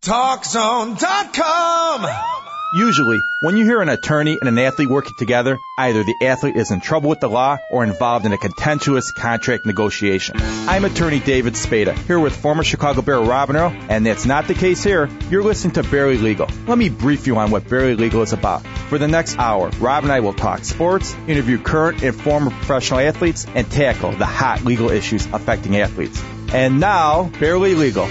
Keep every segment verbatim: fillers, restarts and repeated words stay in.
talk zone dot com. Usually, when you hear an attorney and an athlete working together, either the athlete is in trouble with the law or involved in a contentious contract negotiation. I'm attorney David Spada, here with former Chicago Bear Robin Earl, and that's not the case here. You're listening to Barely Legal. Let me brief you on what Barely Legal is about. For the next hour, Rob and I will talk sports, interview current and former professional athletes, and tackle the hot legal issues affecting athletes. And now, Barely Legal.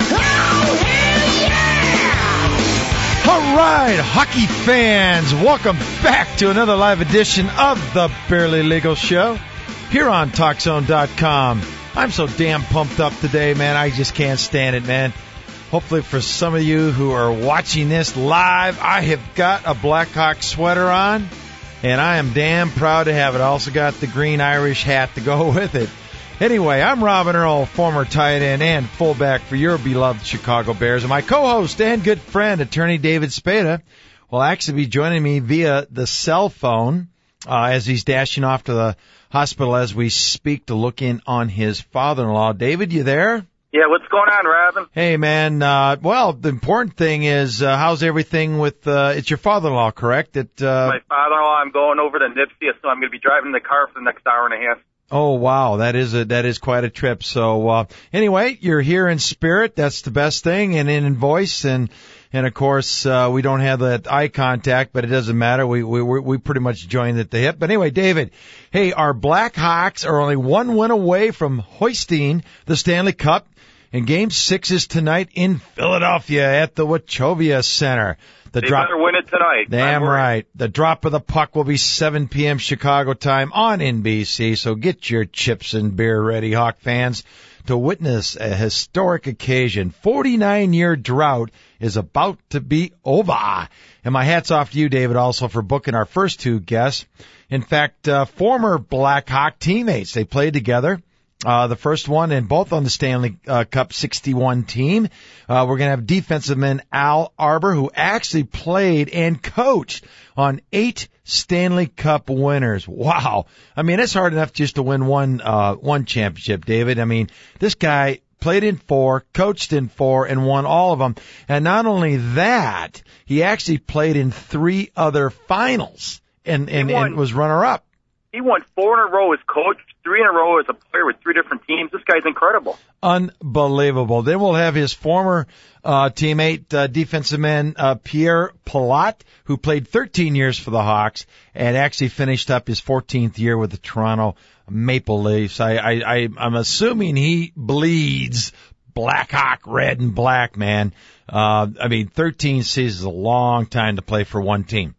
All right, hockey fans, welcome back to another live edition of the Barely Legal Show here on talk zone dot com. I'm so damn pumped up today, man. I just can't stand it, man. Hopefully for some of you who are watching this live, I have got a Blackhawk sweater on, and I am damn proud to have it. I also got the green Irish hat to go with it. Anyway, I'm Robin Earl, former tight end and fullback for your beloved Chicago Bears, and my co-host and good friend, attorney David Spada, will actually be joining me via the cell phone uh, as he's dashing off to the hospital as we speak to look in on his father-in-law. David, you there? Yeah, what's going on, Robin? Hey, man. Uh, well, the important thing is uh, how's everything with uh, – it's your father-in-law, correct? It, uh, My father-in-law, I'm going over to Nipsey, so I'm going to be driving the car for the next hour and a half. Oh, wow. That is a, that is quite a trip. So, uh, anyway, you're here in spirit. That's the best thing, and in voice. And, and of course, uh, we don't have that eye contact, but it doesn't matter. We, we, we pretty much joined at the hip. But anyway, David, hey, our Blackhawks are only one win away from hoisting the Stanley Cup. And game six is tonight in Philadelphia at the Wachovia Center. The they drop, better win it tonight. Damn right. The drop of the puck will be seven p.m. Chicago time on N B C. So get your chips and beer ready, Hawk fans, to witness a historic occasion. forty-nine year drought is about to be over. And my hat's off to you, David, also for booking our first two guests. In fact, uh, former Blackhawk teammates. They played together. Uh, the first one, and both on the Stanley uh, Cup sixty-one team. Uh, we're going to have defensive man Al Arbour, who actually played and coached on eight Stanley Cup winners. Wow. I mean, it's hard enough just to win one, uh, one championship, David. I mean, this guy played in four, coached in four, and won all of them. And not only that, he actually played in three other finals and, and, and was runner-up. He won four in a row as coach, three in a row as a player with three different teams. This guy's incredible. Unbelievable. Then we'll have his former uh, teammate, uh, defensive man uh, Pierre Pilote, who played thirteen years for the Hawks and actually finished up his fourteenth year with the Toronto Maple Leafs. I, I, I, I'm assuming he bleeds Blackhawk red and black, man. Uh, I mean, thirteen seasons is a long time to play for one team.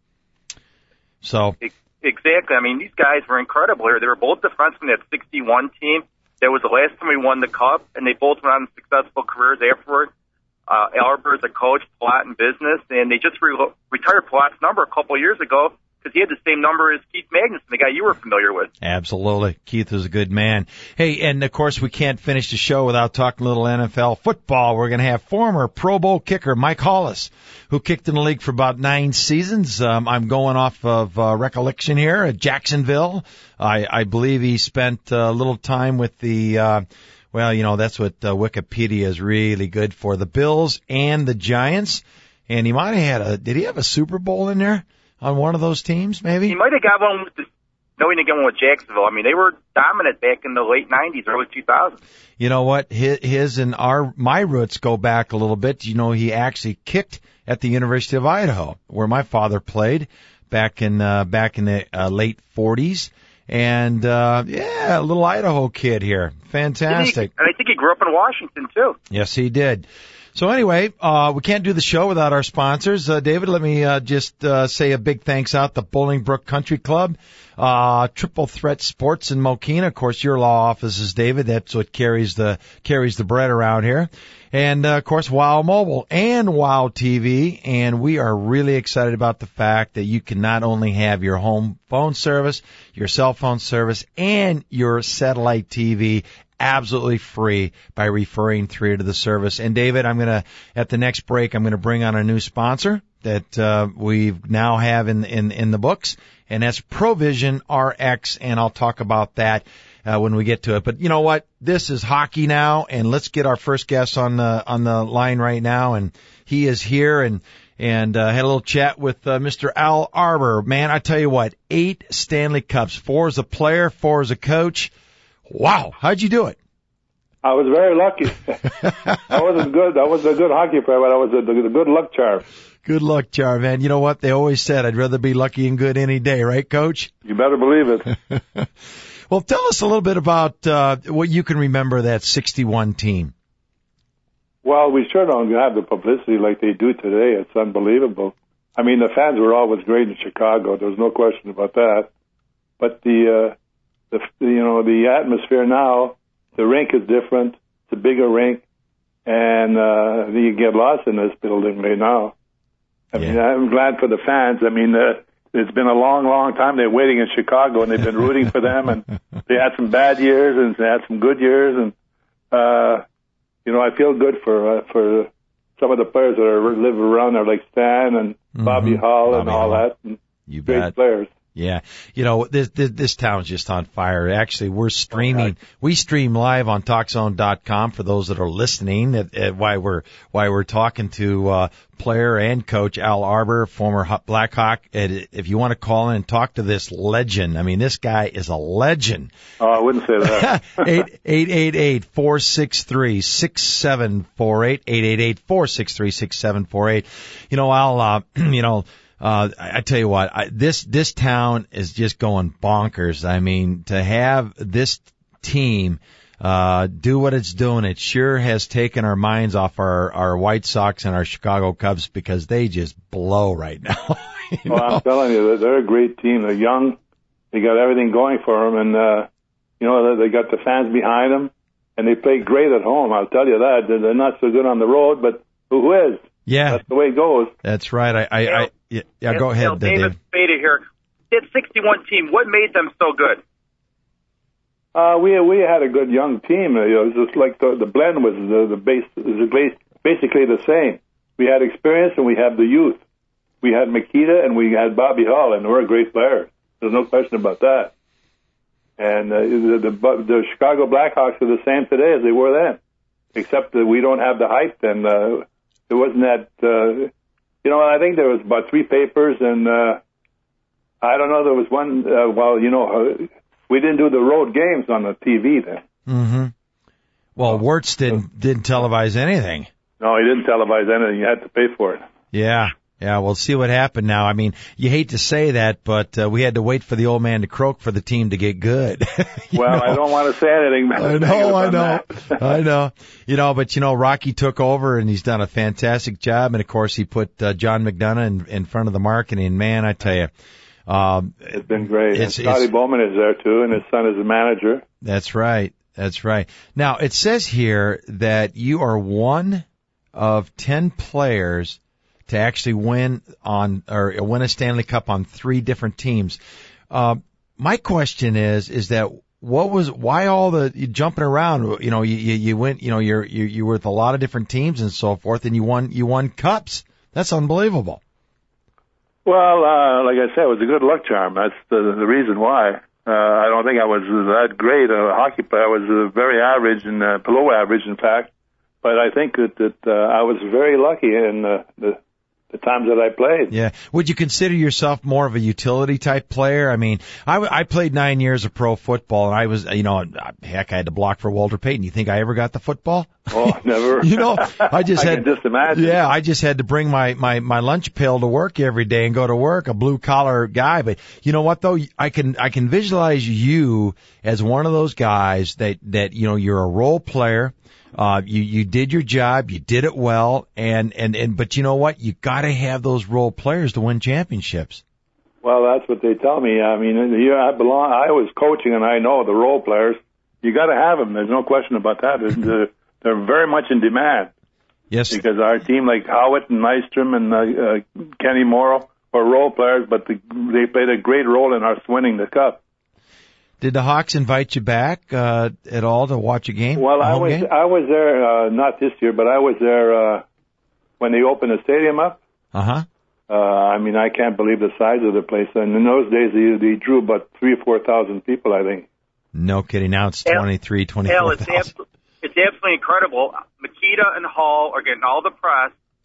So. Exactly. I mean, these guys were incredible here. They were both defensemen in that sixty-one team. That was the last time we won the Cup, and they both went on successful careers afterward. Uh, Albert is a coach, Pilote in business, and they just re- retired Pilote's number a couple of years ago because he had the same number as Keith Magnuson, the guy you were familiar with. Absolutely. Keith is a good man. Hey, and of course we can't finish the show without talking a little N F L football. We're going to have former Pro Bowl kicker Mike Hollis, who kicked in the league for about nine seasons. Um, I'm going off of uh, recollection here at Jacksonville. I, I believe he spent a little time with the, uh, well, you know, that's what uh, Wikipedia is really good for, the Bills and the Giants. And he might have had a, did he have a Super Bowl in there on one of those teams, maybe? He might have got one with the, no, he didn't get one with Jacksonville. I mean, they were dominant back in the late nineties, early two thousands. You know what? His, his and our, my roots go back a little bit. You know, he actually kicked at the University of Idaho, where my father played back in, uh, back in the uh, late forties. And, uh, yeah, a little Idaho kid here. Fantastic. He, and I think he grew up in Washington, too. Yes, he did. So anyway, uh, we can't do the show without our sponsors. Uh, David, let me, uh, just, uh, say a big thanks out to Bolingbrook Country Club, uh, Triple Threat Sports in Mokina. Of course, your law office is, David. That's what carries the, carries the bread around here. And, uh, of course, Wow Mobile and Wow T V. And we are really excited about the fact that you can not only have your home phone service, your cell phone service, and your satellite T V absolutely free by referring through to the service. And David, I'm going to, at the next break, I'm going to bring on a new sponsor that, uh, we now have in, in, in the books, and that's Provision R X, and I'll talk about that, uh, when we get to it. But you know what? This is hockey now, and let's get our first guest on the, on the line right now. And, he is here and and uh, had a little chat with uh, Mister Al Arbour. Man, I tell you what, eight Stanley Cups, four as a player, four as a coach. Wow, how'd you do it? I was very lucky. I wasn't good. I wasn't a good hockey player, but I was a, a good luck charm. Good luck charm, man. You know what? They always said I'd rather be lucky and good any day, right, Coach? You better believe it. Well, tell us a little bit about uh, what you can remember of that sixty-one team. Well, we sure don't have the publicity like they do today. It's unbelievable. I mean, the fans were always great in Chicago. There's no question about that. But the, uh, the you know, the atmosphere now, the rink is different. It's a bigger rink, and uh, you get lost in this building right now. I yeah. mean, I'm glad for the fans. I mean, uh, it's been a long, long time they're waiting in Chicago, and they've been rooting for them. And they had some bad years, and they had some good years. And uh, you know, I feel good for uh, for some of the players that are live around there, like Stan and mm-hmm. Bobby Hull Bobby and all Hull. that. And you great bet. players. Yeah. You know, this, this, this town's just on fire. Actually, we're streaming, we stream live on talk zone dot com for those that are listening at, at why we're, why we're talking to, uh, player and coach Al Arbour, former Blackhawk. And if you want to call in and talk to this legend, I mean, this guy is a legend. Oh, I wouldn't say that. eight eight eight eight, four six three, six seven four eight, eight eight eight, four six three, six seven four eight. You know, Al, uh, you know, Uh, I tell you what, I, this, this town is just going bonkers. I mean, to have this team, uh, do what it's doing, it sure has taken our minds off our, our White Sox and our Chicago Cubs because they just blow right now. Well, know? I'm telling you, they're a great team. They're young. They got everything going for them. And, uh, you know, they got the fans behind them and they play great at home. I'll tell you that. They're not so good on the road, but who is? Yeah. That's the way it goes. That's right. I, I, I yeah, yeah, go ahead, David Spada here. That sixty-one team, what made them so good? Uh, we we had a good young team. You know, it was just like the, the blend was the, the base was basically the same. We had experience and we had the youth. We had Makita and we had Bobby Hull, and they were great players. There's no question about that. And uh, the, the the Chicago Blackhawks are the same today as they were then, except that we don't have the hype. And uh, it wasn't that. Uh, You know, I think there was about three papers, and uh, I don't know, there was one, uh, well, you know, uh, we didn't do the road games on the T V then. Mm-hmm. Well, Wirtz didn't, didn't televise anything. No, he didn't televise anything. You had to pay for it. Yeah. Yeah, we'll see what happened now. I mean, you hate to say that, but uh, we had to wait for the old man to croak for the team to get good. Well, know? I don't want to say anything. I know, I know, I know. You know, but you know, Rocky took over and he's done a fantastic job. And of course, he put uh, John McDonough in, in front of the marketing. Man, I tell you, um, it's been great. It's, and Scotty it's, Bowman is there too, and his son is a manager. That's right. That's right. Now, it says here that you are one of ten players to actually win on or win a Stanley Cup on three different teams. Uh, my question is, is that what was why all the you jumping around? You know, you, you you went, you know, you're you you were with a lot of different teams and so forth, and you won you won cups. That's unbelievable. Well, uh, like I said, it was a good luck charm. That's the the reason why. Uh, I don't think I was that great a hockey player. I was uh, very average and uh, below average, in fact. But I think that that uh, I was very lucky in uh, the. the times that I played. Yeah. Would you consider yourself more of a utility type player? I mean, I, I played nine years of pro football, and I was, you know, heck, I had to block for Walter Payton. You think I ever got the football? Oh, never. You know, I just I had, can just imagine. Yeah, I just had to bring my, my, my lunch pail to work every day and go to work, a blue collar guy. But you know what though? I can, I can visualize you as one of those guys that, that, you know, you're a role player. Uh, you, you did your job, you did it well, and, and, and, but you know what? You gotta have those role players to win championships. Well, that's what they tell me. I mean, here I belong, I was coaching and I know the role players. You gotta have them. There's no question about that. They're, they're very much in demand. Yes. Because our team like Howitt and Nystrom and, uh, uh Kenny Morrow are role players, but the, they played a great role in us winning the cup. Did the Hawks invite you back uh, at all to watch a game? Well, a I was game? I was there uh, not this year, but I was there uh, when they opened the stadium up. Uh-huh. Uh I mean, I can't believe the size of the place. And in those days, they, they drew about three or four thousand people, I think. No kidding. Now it's twenty-three, twenty-four thousand. It's, abso- it's absolutely incredible. Makita and Hall are getting all the press.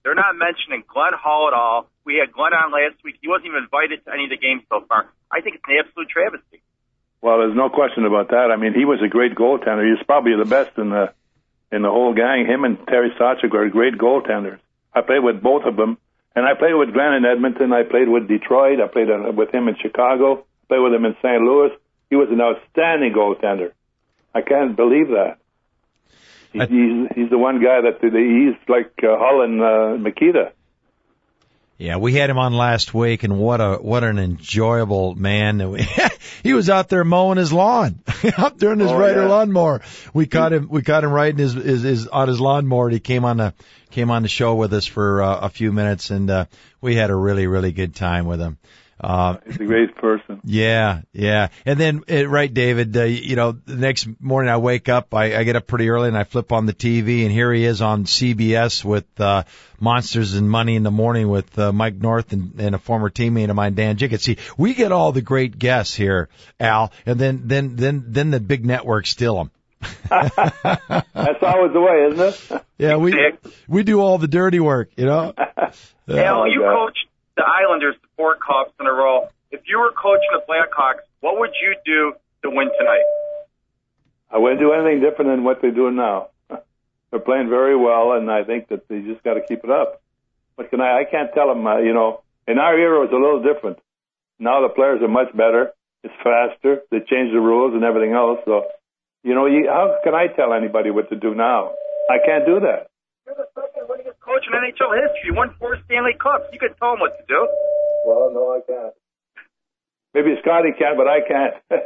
They're not mentioning Glenn Hall at all. We had Glenn on last week. He wasn't even invited to any of the games so far. I think it's an absolute travesty. Well, there's no question about that. I mean, he was a great goaltender. He's probably the best in the in the whole gang. Him and Terry Sawchuk are great goaltenders. I played with both of them, and I played with Glenn in Edmonton. I played with Detroit. I played with him in Chicago. I played with him in Saint Louis. He was an outstanding goaltender. I can't believe that. He's, I, he's, he's the one guy that he's like uh, Hull and uh, Makita. Yeah, we had him on last week, and what a what an enjoyable man. He was out there mowing his lawn, up during his oh, rider yeah. lawnmower. We caught him. We caught him riding his, his, his on his lawnmower. He came on the came on the show with us for uh, a few minutes, and uh, we had a really really good time with him. Uh, He's a great person. Yeah, yeah. And then, uh, right, David, uh, you know, the next morning I wake up, I, I get up pretty early and I flip on the T V, and here he is on C B S with, uh, Monsters and Money in the Morning with, uh, Mike North and, and a former teammate of mine, Dan Jickett. See, we get all the great guests here, Al, and then, then, then, then the big networks steal them. That's always the way, isn't it? Yeah, we, we do all the dirty work, you know? Uh, Al, you coach the Islanders to four cups in a row. If you were coaching the Blackhawks, what would you do to win tonight? I wouldn't do anything different than what they're doing now. They're playing very well, and I think that they just got to keep it up. But can I? I can't tell them. Uh, you know, in our era, it was a little different. Now the players are much better. It's faster. They changed the rules and everything else. So, you know, you, how can I tell anybody what to do now? I can't do that. You're the second winningest coach in N H L history. You won four Stanley Cups. You can tell them what to do. Well, no, I can't. Maybe Scotty can, but I can't.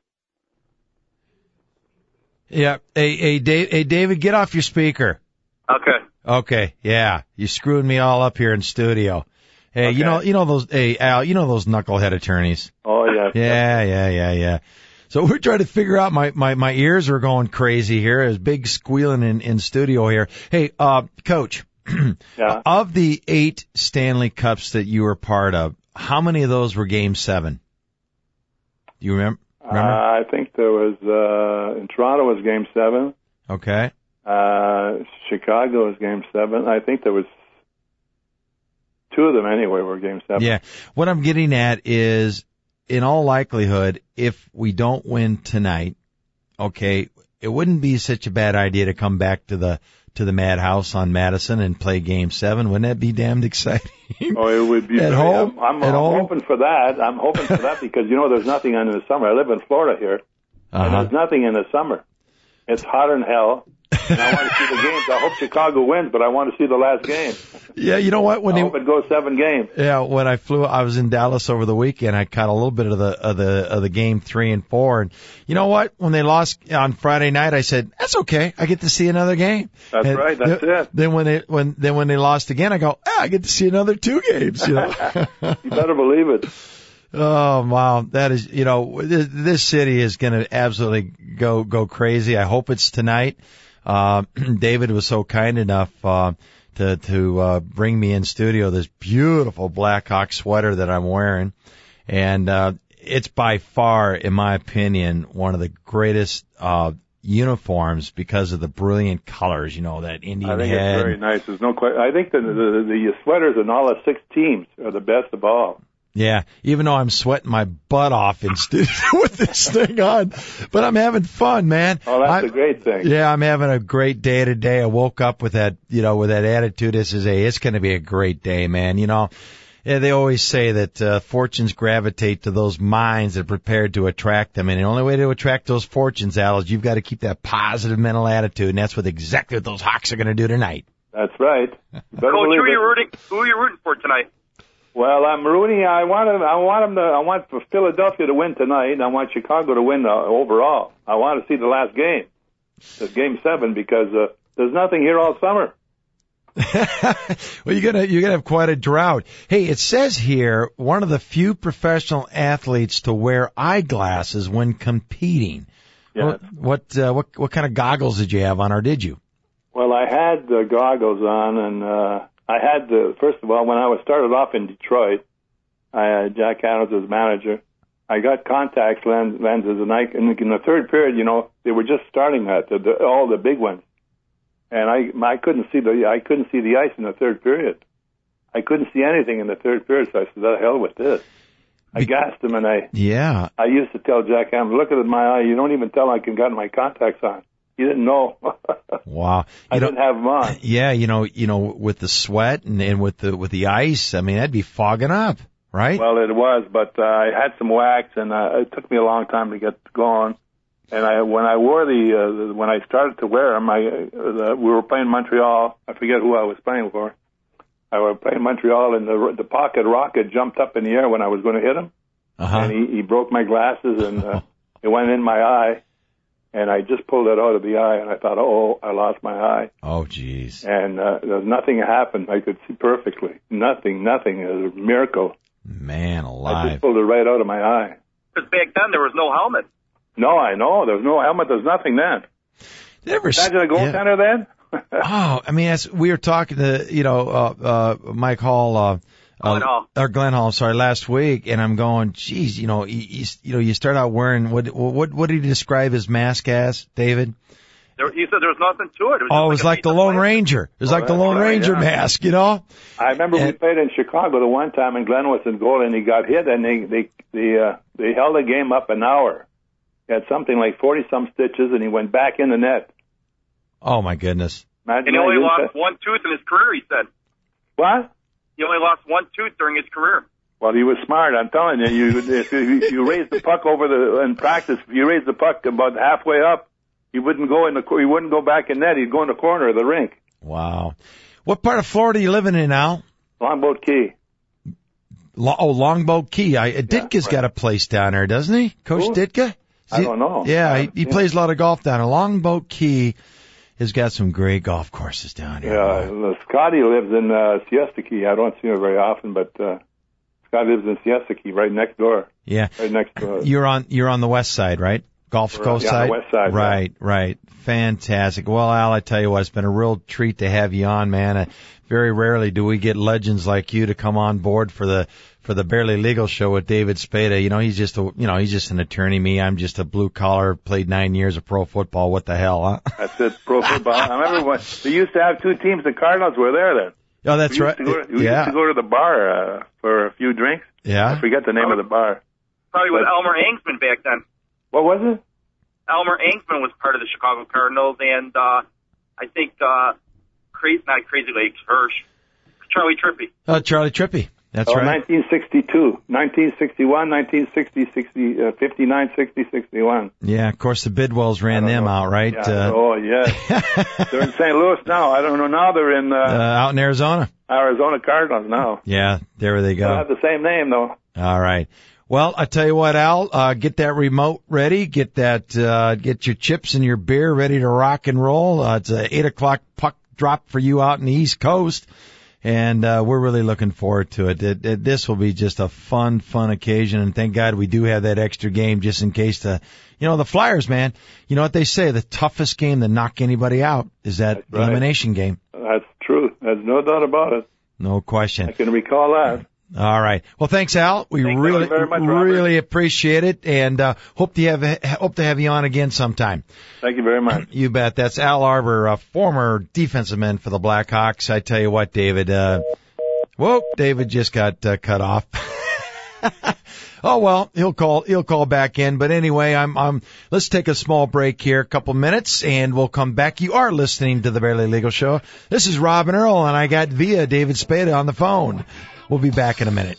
Yeah. Hey, hey, Dave, hey, David, get off your speaker. Okay. Okay. Yeah. You screwed me all up here in studio. Hey, okay. you know, you know those, hey, Al, you know those knucklehead attorneys. Oh, yeah. Yeah, yeah, yeah, yeah. So we're trying to figure out, my, my, my ears are going crazy here. There's big squealing in, in studio here. Hey, uh, Coach, yeah. Of the eight Stanley Cups that you were part of, how many of those were Game seven? Do you remember? remember? Uh, I think there was, uh, in Toronto was Game seven. Okay. Uh, Chicago was Game seven. I think there was two of them anyway were Game seven. Yeah. What I'm getting at is, in all likelihood, if we don't win tonight, okay, it wouldn't be such a bad idea to come back to the to the Madhouse on Madison and play Game Seven. Wouldn't that be damned exciting? Oh, it would be. At very, home. I'm, I'm, At I'm home? hoping for that. I'm hoping for that because you know there's nothing in the summer. I live in Florida here, uh-huh. and there's nothing in the summer. It's hotter than hell. And I want to see the games. I hope Chicago wins, but I want to see the last game. Yeah, you know what? When I they, hope it goes seven games. Yeah, when I flew, I was in Dallas over the weekend. I caught a little bit of the of the of the game three and four. And you know what? When they lost on Friday night, I said that's okay. I get to see another game. That's and right. That's th- it. Then when they when then when they lost again, I go, ah, I get to see another two games. You know. You better believe it. Oh wow, that is, you know, this, this city is going to absolutely go go crazy. I hope it's tonight. Uh, David was so kind enough uh, to to uh, bring me in studio this beautiful Blackhawk sweater that I'm wearing, and uh, it's by far, in my opinion, one of the greatest uh, uniforms because of the brilliant colors. You know, that Indian I think head. it's very nice. There's no question. I think the, the the sweaters in all the six teams are the best of all. Yeah, even though I'm sweating my butt off in studio with this thing on, but I'm having fun, man. Oh, that's I'm, a great thing. Yeah, I'm having a great day today. I woke up with that, you know, with that attitude. This is a, it's going to be a great day, man. You know, yeah, they always say that uh, fortunes gravitate to those minds that are prepared to attract them, and the only way to attract those fortunes, Al, is you've got to keep that positive mental attitude, and that's what exactly what those Hawks are going to do tonight. That's right. Coach, who are you rooting? Who are you rooting for tonight? Well, I'm rooting. I want them. I want them to. I want for Philadelphia to win tonight. And I want Chicago to win uh, overall. I want to see the last game, the Game Seven, because uh, there's nothing here all summer. Well, you're gonna you're gonna have quite a drought. Hey, it says here one of the few professional athletes to wear eyeglasses when competing. Yes. What what uh, what what kind of goggles did you have on, or did you? Well, I had the goggles on, and uh, I had the first of all when I was started off in Detroit. I had Jack Adams as manager. I got contact lens, lenses, and I in, in the third period, you know, they were just starting that the, the, all the big ones. and I I couldn't see the I couldn't see the ice in the third period. I couldn't see anything in the third period, so I said, "The hell with this." I gassed him, and I yeah. I used to tell Jack Hammond, "Look at my eye. You don't even tell I can got my contacts on." He didn't know. Wow. I You know, didn't have them on. Yeah, you know, you know, with the sweat and, and with the with the ice, I mean, that'd be fogging up, right? Well, it was, but uh, I had some wax, and uh, it took me a long time to get going. And I, when I wore the, uh, the when I started to wear them, I, uh, the, we were playing Montreal. I forget who I was playing for. I was playing Montreal, and the the pocket rocket jumped up in the air when I was going to hit him, uh-huh. and he, he broke my glasses, and uh, it went in my eye. And I just pulled it out of the eye, and I thought, oh, I lost my eye. Oh, jeez. And uh, nothing happened. I could see perfectly. Nothing, nothing. It was a miracle. Man I alive. just pulled it right out of my eye. Because back then there was no helmet. No, I know. There was no helmet. There's nothing then. Never Imagine a goaltender yeah. then. Oh, I mean, as we were talking to, you know, uh, uh, Mike Hall, uh, Glenn Hall. or Glenn Hall, sorry, last week, and I'm going, geez, you know, you, you, you know, you start out wearing what, what, what did he describe his mask as, David? There, he said there was nothing to it. It was Oh, it just was like, like the Lone Ranger. It was Oh, like the that's Lone right, Ranger yeah. mask, you know? I remember we And- played in Chicago the one time, and Glenn was in goal, and he got hit, and they they they, uh, they held the game up an hour. He had something like forty some stitches, and he went back in the net. Oh my goodness. Imagine And he only that. lost one tooth in his career, he said. What? He only lost one tooth during his career. Well, he was smart. I'm telling you. You if you, you raise the puck over the in practice, if you raise the puck about halfway up, he wouldn't go in the he wouldn't go back in net. He'd go in the corner of the rink. Wow. What part of Florida are you living in now? Longboat Key. Lo- oh, Longboat Key. I, uh, Ditka's right. got a place down there, doesn't he? Coach Who? Ditka? I don't know. Yeah, I he, haven't he seen plays a lot of golf down there. Longboat Key has got some great golf courses down here. Yeah, uh, Scotty lives in uh, Siesta Key. I don't see him very often, but uh, Scotty lives in Siesta Key, right next door. Yeah. Right next door. You're on you're on the west side, right? Gulf Right, Coast yeah, on side? the west side, Right, right. Fantastic. Well, Al, I tell you what, it's been a real treat to have you on, man. Uh, very rarely do we get legends like you to come on board for the for the Barely Legal Show with David Spada. You know, he's just a you know, he's just an attorney. Me, I'm just a blue collar, played nine years of pro football. What the hell, huh? That's it, pro football. I remember when they used to have two teams. The Cardinals were there then. Oh, that's we right. used to go, we yeah. used to go to the bar uh, for a few drinks. Yeah. I forget the name of the bar. Probably with But- Elmer Angsman back then. What was it? Elmer Angsman was part of the Chicago Cardinals, and uh, I think uh, crazy, not Crazy Legs, Hirsch, Charlie Trippy. Oh, Charlie Trippy. That's Oh, right. nineteen sixty-two, nineteen sixty-one, nineteen sixty, sixty, uh, fifty-nine, sixty, sixty-one. Yeah, of course the Bidwells ran I don't them know. out, right? Yeah. Uh, oh, yes. They're in Saint Louis now. I don't know. Now they're in uh, uh, out in Arizona. Arizona Cardinals now. Yeah, there they They go. don't have the same name, though. All right. Well, I tell you what, Al, uh, get that remote ready, get that, uh, get your chips and your beer ready to rock and roll. Uh, it's a eight o'clock puck drop for you out in the East Coast. And, uh, we're really looking forward to it. It, it. This will be just a fun, fun occasion. And thank God we do have that extra game just in case the, you know, the Flyers, man, you know what they say, the toughest game to knock anybody out is that That's right. elimination game. That's true. There's no doubt about it. No question. I can recall that. All right. Well, thanks, Al. We Thanks really, very much, Robert. really appreciate it, and uh, hope to have hope to have you on again sometime. Thank you very much. You bet. That's Al Arbor, a former defensive man for the Blackhawks. I tell you what, David. Uh, whoa, David just got uh, cut off. Oh well, he'll call he'll call back in. But anyway, I'm I'm. Let's take a small break here, a couple minutes, and we'll come back. You are listening to the Barely Legal Show. This is Robin Earl, and I got via David Spada on the phone. We'll be back in a minute.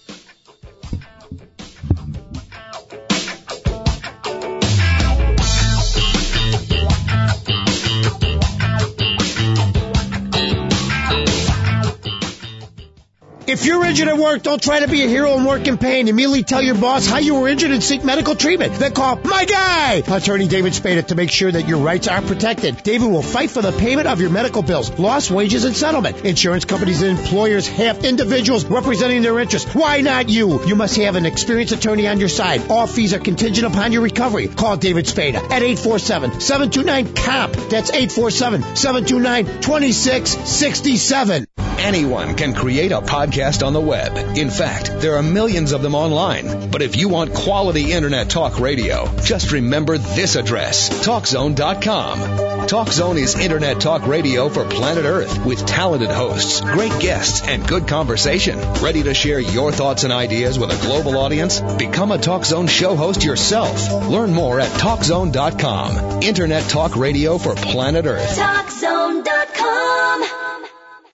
If you're injured at work, don't try to be a hero and work in pain. Immediately tell your boss how you were injured and seek medical treatment. Then call my guy, Attorney David Spada, to make sure that your rights are protected. David will fight for the payment of your medical bills, lost wages, and settlement. Insurance companies and employers have individuals representing their interests. Why not you? You must have an experienced attorney on your side. All fees are contingent upon your recovery. Call David Spada at eight four seven, seven two nine, C O M P. That's eight four seven, seven two nine, two six six seven. Anyone can create a podcast on the web. In fact, there are millions of them online. But if you want quality Internet talk radio, just remember this address, talk zone dot com. TalkZone is Internet talk radio for planet Earth with talented hosts, great guests, and good conversation. Ready to share your thoughts and ideas with a global audience? Become a TalkZone show host yourself. Learn more at talk zone dot com. Internet talk radio for planet Earth. talk zone